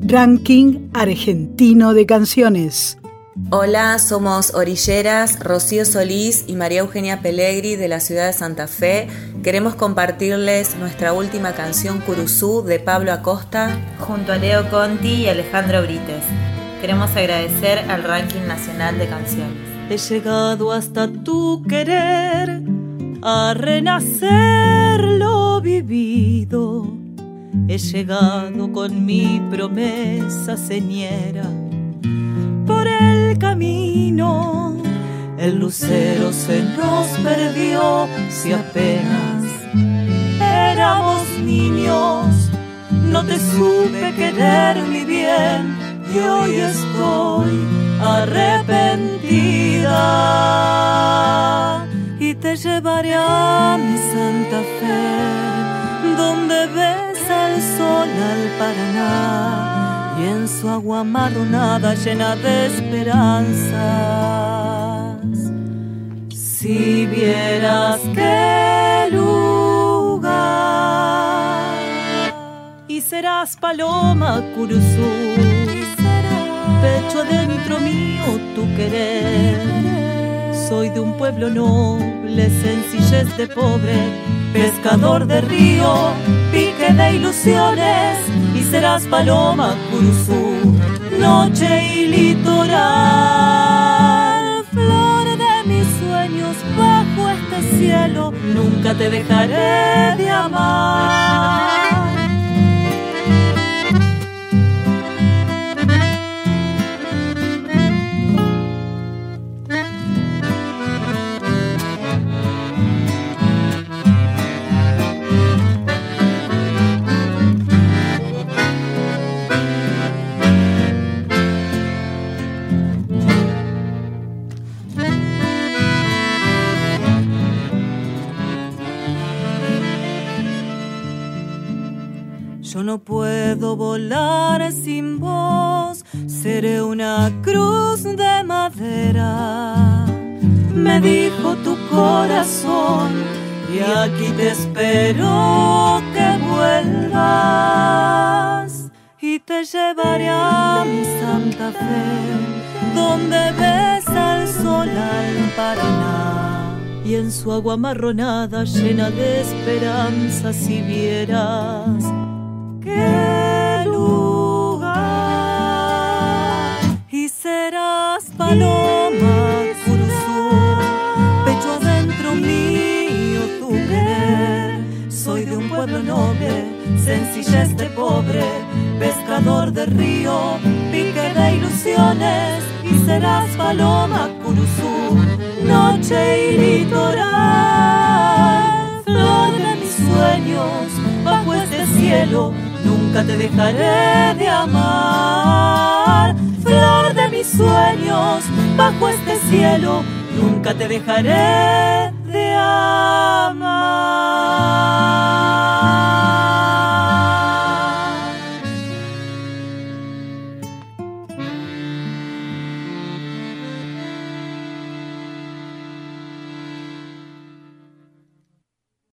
Ranking argentino de canciones. Hola, somos Orilleras, Rocío Solís y María Eugenia Pellegri de la ciudad de Santa Fe. Queremos compartirles nuestra última canción Curuzú de Pablo Acosta junto a Leo Conti y Alejandro Brites. Queremos agradecer al Ranking Nacional de Canciones. He llegado hasta tu querer a renacer lo vivido. He llegado con mi promesa señera por el camino. El lucero se nos perdió si apenas éramos niños. No te supe querer mi bien y hoy estoy arrepentida. Y te llevaré a mi Santa Fe, donde besa el sol al Paraná, y en su agua amarronada llena de esperanzas. Si vieras qué lugar, y serás paloma Curuzú, pecho adentro mío tu querer. Soy de un pueblo noble, sencillez de pobre, pescador de río, pique de ilusiones, y serás paloma Curuzú, noche y litoral. Flor de mis sueños bajo este cielo, nunca te dejaré de amar. Yo no puedo volar sin vos, seré una cruz de madera, me dijo tu corazón, y aquí te espero que vuelvas. Y te llevaré a mi Santa Fe, donde besa el sol al Paraná, y en su agua amarronada llena de esperanza, si vieras qué lugar. Y serás paloma Curuzú, pecho adentro mío tu querer. Soy de un pueblo noble, sencillez de pobre, pescador de río, pique de ilusiones. Y serás paloma Curuzú, noche y litoral. Flor de mis sueños bajo este cielo, nunca te dejaré de amar. Flor de mis sueños bajo este cielo, nunca te dejaré de amar.